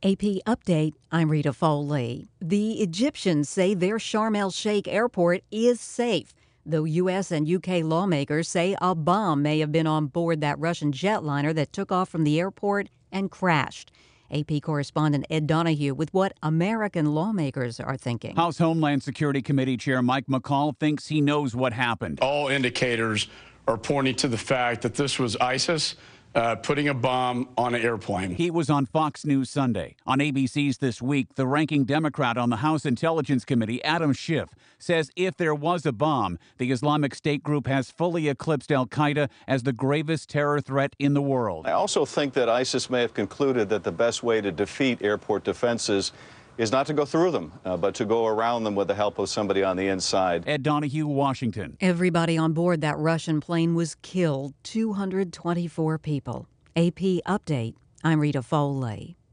AP Update, I'm Rita Foley. The Egyptians say their Sharm el-Sheikh airport is safe, though U.S. and U.K. lawmakers say a bomb may have been on board that Russian jetliner that took off from the airport and crashed. AP correspondent Ed Donahue with what American lawmakers are thinking. House Homeland Security Committee Chair Mike McCaul thinks he knows what happened. All indicators are pointing to the fact that this was ISIS putting a bomb on an airplane. He was on Fox News Sunday. On ABC's This Week, the ranking Democrat on the House Intelligence Committee, Adam Schiff, says if there was a bomb, the Islamic State group has fully eclipsed al-Qaeda as the gravest terror threat in the world. I also think that ISIS may have concluded that the best way to defeat airport defenses is not to go through them, but to go around them with the help of somebody on the inside. Ed Donahue, Washington. Everybody on board that Russian plane was killed, 224 people. AP Update, I'm Rita Foley.